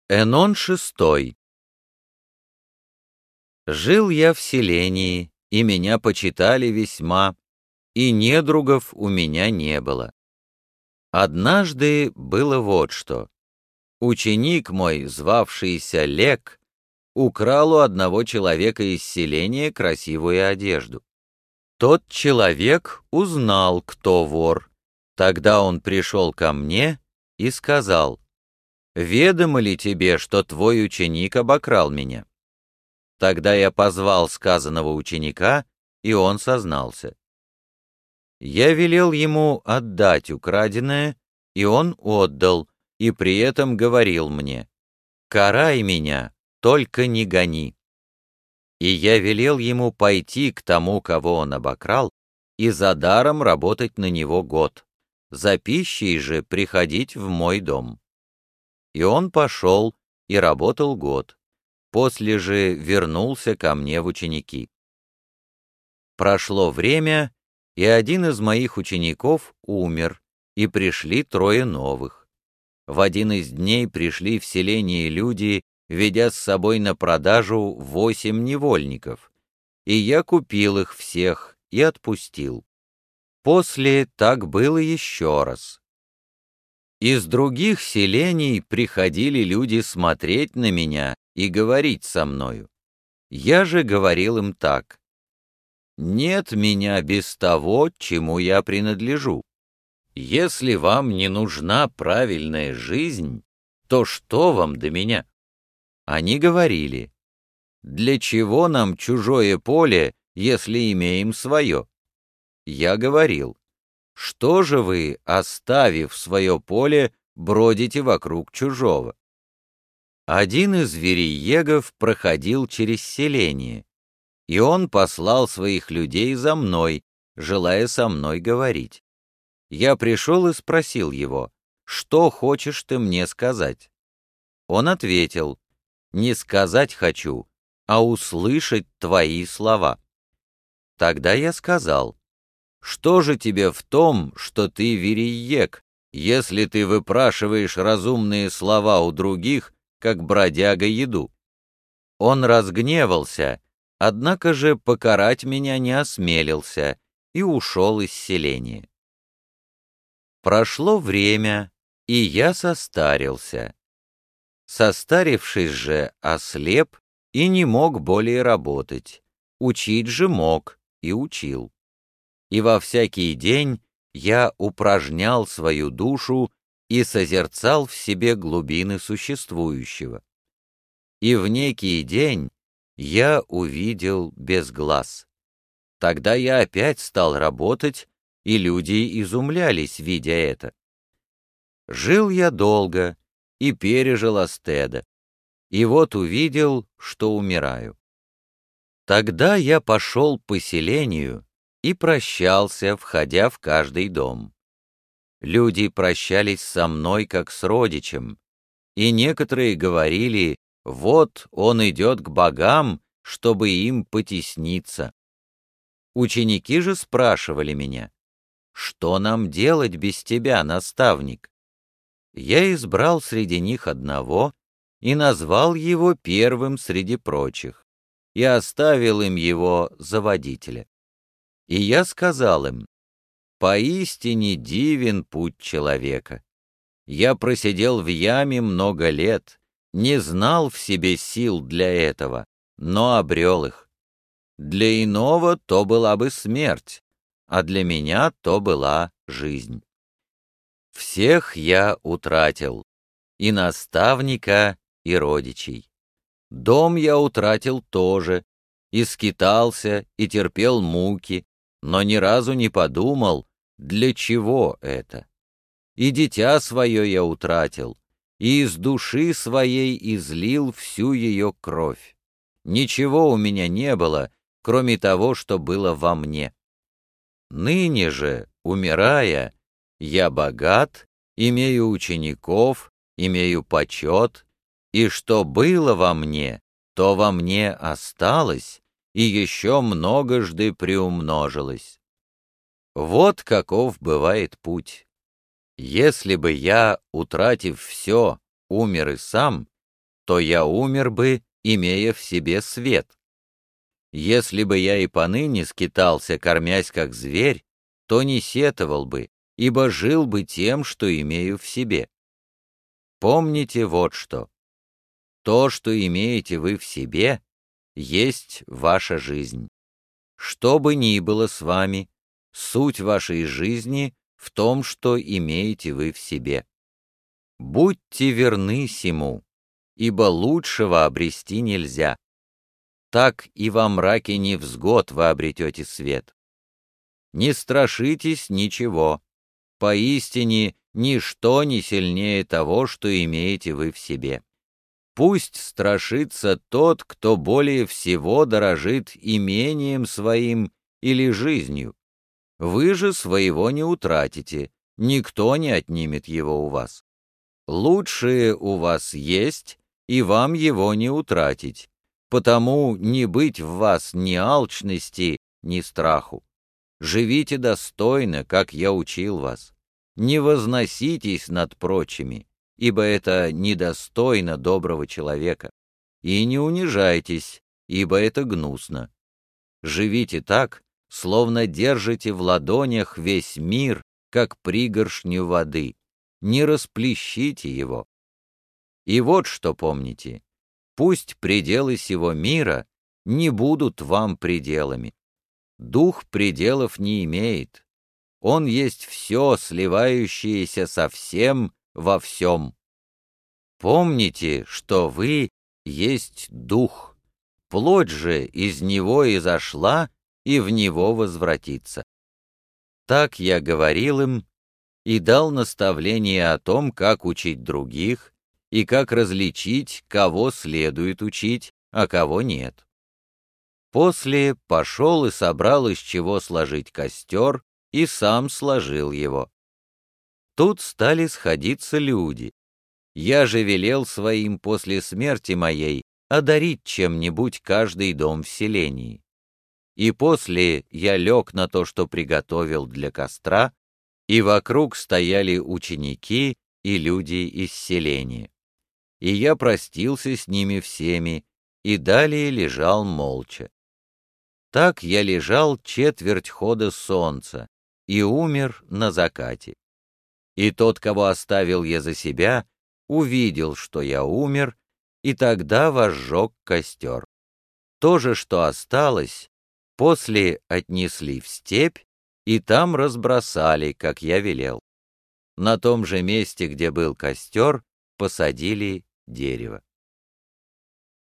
Энон шестой. Жил я в селении, и меня почитали весьма, и недругов у меня не было. Однажды было вот что. Ученик мой, звавшийся Лек, украл у одного человека из селения красивую одежду. Тот человек узнал, кто вор. Тогда он пришел ко мне и сказал: «Ведомо ли тебе, что твой ученик обокрал меня?» Тогда я позвал сказанного ученика, и он сознался. Я велел ему отдать украденное, и он отдал, и при этом говорил мне: «Карай меня, только не гони». И я велел ему пойти к тому, кого он обокрал, и за даром работать на него год, за пищей же приходить в мой дом. И он пошел и работал год, после же вернулся ко мне в ученики. Прошло время, и один из моих учеников умер, и пришли трое новых. В один из дней пришли в селение люди, ведя с собой на продажу 8 невольников, и я купил их всех и отпустил. После так было еще раз. Из других селений приходили люди смотреть на меня и говорить со мною. Я же говорил им так: «Нет меня без того, чему я принадлежу. Если вам не нужна правильная жизнь, то что вам до меня?» Они говорили: «Для чего нам чужое поле, если имеем свое?» Я говорил: «Что же вы, оставив свое поле, бродите вокруг чужого?» Один из вериегов проходил через селение, и он послал своих людей за мной, желая со мной говорить. Я пришел и спросил его: «Что хочешь ты мне сказать?» Он ответил: «Не сказать хочу, а услышать твои слова». Тогда я сказал: «Что же тебе в том, что ты вериег, если ты выпрашиваешь разумные слова у других, как бродяга еду?» Он разгневался, однако же покарать меня не осмелился и ушел из селения. Прошло время, и я состарился. Состарившись же, ослеп и не мог более работать, учить же мог и учил. И во всякий день я упражнял свою душу и созерцал в себе глубины существующего. И в некий день я увидел без глаз. Тогда я опять стал работать, и люди изумлялись, видя это. Жил я долго и пережил астеда, и вот увидел, что умираю. Тогда я пошел по селению и прощался, входя в каждый дом. Люди прощались со мной, как с родичем, и некоторые говорили: «Вот он идет к богам, чтобы им потесниться». Ученики же спрашивали меня: «Что нам делать без тебя, наставник?» Я избрал среди них одного и назвал его первым среди прочих, и оставил им его за водителя. И я сказал им: «Поистине дивен путь человека. Я просидел в яме много лет, не знал в себе сил для этого, но обрел их. Для иного то была бы смерть, а для меня то была жизнь. Всех я утратил, и наставника, и родичей. Дом я утратил тоже, и скитался, и терпел муки, но ни разу не подумал, для чего это. И дитя свое я утратил, и из души своей излил всю ее кровь. Ничего у меня не было, кроме того, что было во мне. Ныне же, умирая, я богат, имею учеников, имею почет, и что было во мне, то во мне осталось, и еще многожды приумножилось. Вот каков бывает путь. Если бы я, утратив все, умер и сам, то я умер бы, имея в себе свет. Если бы я и поныне скитался, кормясь как зверь, то не сетовал бы, ибо жил бы тем, что имею в себе. Помните вот что. То, что имеете вы в себе, есть ваша жизнь. Что бы ни было с вами, суть вашей жизни в том, что имеете вы в себе. Будьте верны сему, ибо лучшего обрести нельзя. Так и во мраке невзгод вы обретете свет. Не страшитесь ничего. Поистине, ничто не сильнее того, что имеете вы в себе. Пусть страшится тот, кто более всего дорожит имением своим или жизнью. Вы же своего не утратите, никто не отнимет его у вас. Лучшее у вас есть, и вам его не утратить, потому не быть в вас ни алчности, ни страху. Живите достойно, как я учил вас. Не возноситесь над прочими, ибо это недостойно доброго человека. И не унижайтесь, ибо это гнусно. Живите так, словно держите в ладонях весь мир, как пригоршню воды. Не расплещите его. И вот что помните. Пусть пределы сего мира не будут вам пределами. Дух пределов не имеет. Он есть все, сливающееся со всем во всем. Помните, что вы есть Дух. Плоть же из него изошла и в него возвратится. Так я говорил им и дал наставление о том, как учить других и как различить, кого следует учить, а кого нет. После пошел и собрал, из чего сложить костер, и сам сложил его. Тут стали сходиться люди. Я же велел своим после смерти моей одарить чем-нибудь каждый дом в селении. И после я лег на то, что приготовил для костра, и вокруг стояли ученики и люди из селения. И я простился с ними всеми, и далее лежал молча. Так я лежал четверть хода солнца и умер на закате. И тот, кого оставил я за себя, увидел, что я умер, и тогда возжег костер. То же, что осталось, после отнесли в степь, и там разбросали, как я велел. На том же месте, где был костер, посадили дерево.